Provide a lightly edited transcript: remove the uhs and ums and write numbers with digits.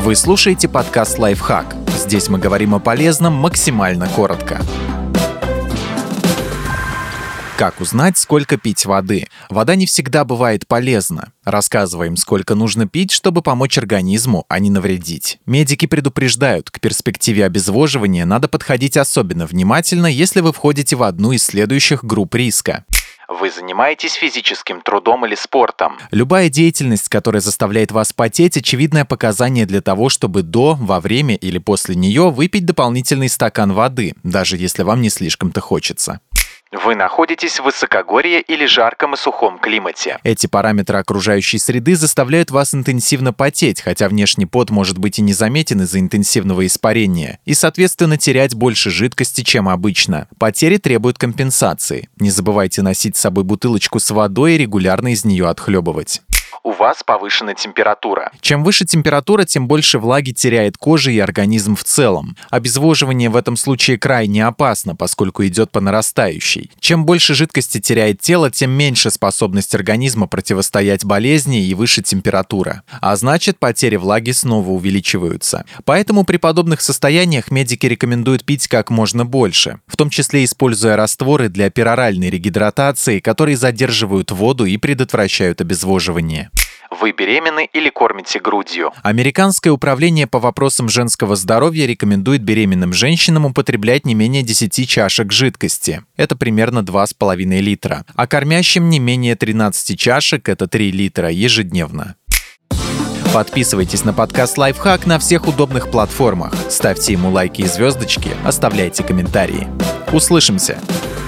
Вы слушаете подкаст «Лайфхак». Здесь мы говорим о полезном максимально коротко. Как узнать, сколько пить воды? Вода не всегда бывает полезна. Рассказываем, сколько нужно пить, чтобы помочь организму, а не навредить. Медики предупреждают, к перспективе обезвоживания надо подходить особенно внимательно, если вы входите в одну из следующих групп риска. Вы занимаетесь физическим трудом или спортом. Любая деятельность, которая заставляет вас потеть, очевидное показание для того, чтобы до, во время или после нее выпить дополнительный стакан воды, даже если вам не слишком-то хочется. Вы находитесь в высокогорье или жарком и сухом климате. Эти параметры окружающей среды заставляют вас интенсивно потеть, хотя внешний пот может быть и незаметен из-за интенсивного испарения, и, соответственно, терять больше жидкости, чем обычно. Потери требуют компенсации. Не забывайте носить с собой бутылочку с водой и регулярно из нее отхлебывать. У вас повышена температура. Чем выше температура, тем больше влаги теряет кожа и организм в целом. Обезвоживание в этом случае крайне опасно, поскольку идет по нарастающей. Чем больше жидкости теряет тело, тем меньше способность организма противостоять болезни и выше температура. А значит, потери влаги снова увеличиваются. Поэтому при подобных состояниях медики рекомендуют пить как можно больше, в том числе используя растворы для пероральной регидратации, которые задерживают воду и предотвращают обезвоживание. Вы беременны или кормите грудью? Американское управление по вопросам женского здоровья рекомендует беременным женщинам употреблять не менее 10 чашек жидкости. Это примерно 2,5 литра. А кормящим не менее 13 чашек, это 3 литра, ежедневно. Подписывайтесь на подкаст «Лайфхак» на всех удобных платформах. Ставьте ему лайки и звездочки, оставляйте комментарии. Услышимся!